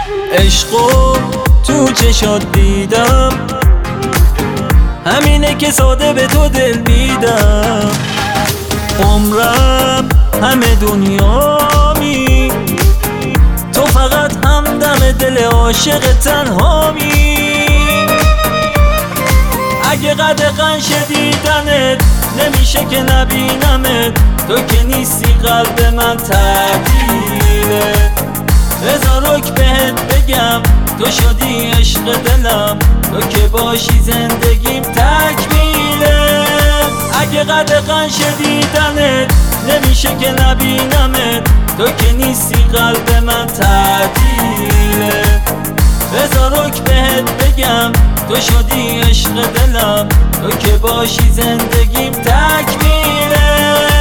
عشقو تو چشات دیدم، همینه که ساده به تو دل میدم. عمرم همه دنیامی، تو فقط همدم دل عاشق تنهامی. اگه قدغن شدیدنت نمیشه که نبینمت، تو که نیستی قلب من تعطیله. بذار رک بهت بگم تو شدی عشق دلم، تو که باشی زندگیم تکمیله. اگه قدغن شدیدنت نمیشه که نبینمت، تو که نیستی قلب من تعطیله. بذار رک بهت بگم تو شدی عشق دلم، تو که باشی زندگیم تکمیله.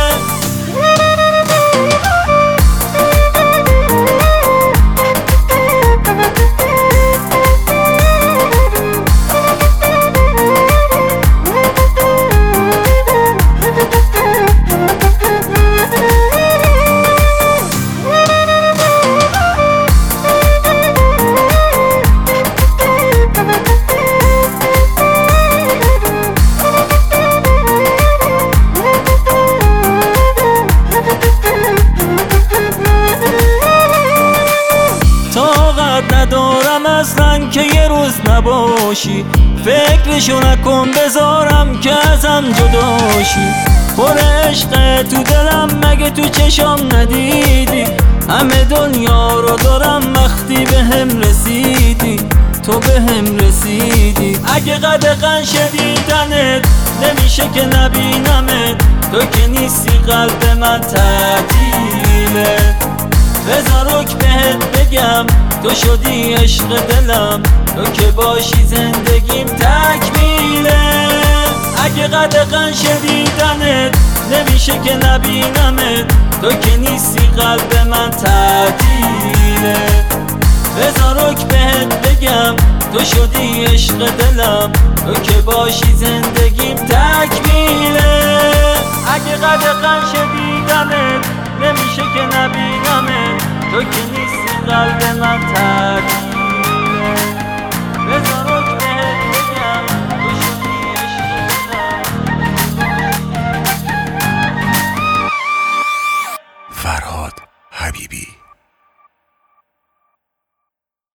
ندارم اصلا که یه روز نباشی، فکرشو نکن بذارم که ازم جداشی. پر عشق تو دلم مگه تو چشام ندیدی، همه دنیا رو دارم وقتی به هم رسیدی، تو به هم رسیدی. اگه قدغن شدیدنت نمیشه که نبینمت، تو که نیستی قلب من تعطیله. بذار رک بهت بگم تو شدی عشق دلم، تو که باشی زندگیم تکمیله. اگه قدغن شدیدنت نمیشه که نبینمت، تو که نیستی قلب من تعطیله. بذار رک بهت بگم تو شدی عشق دلم، تو که باشی زندگیم تکمیله. اگه قدغن شدیدنت نمیشه که نبینمت، تو که نیستی قلب من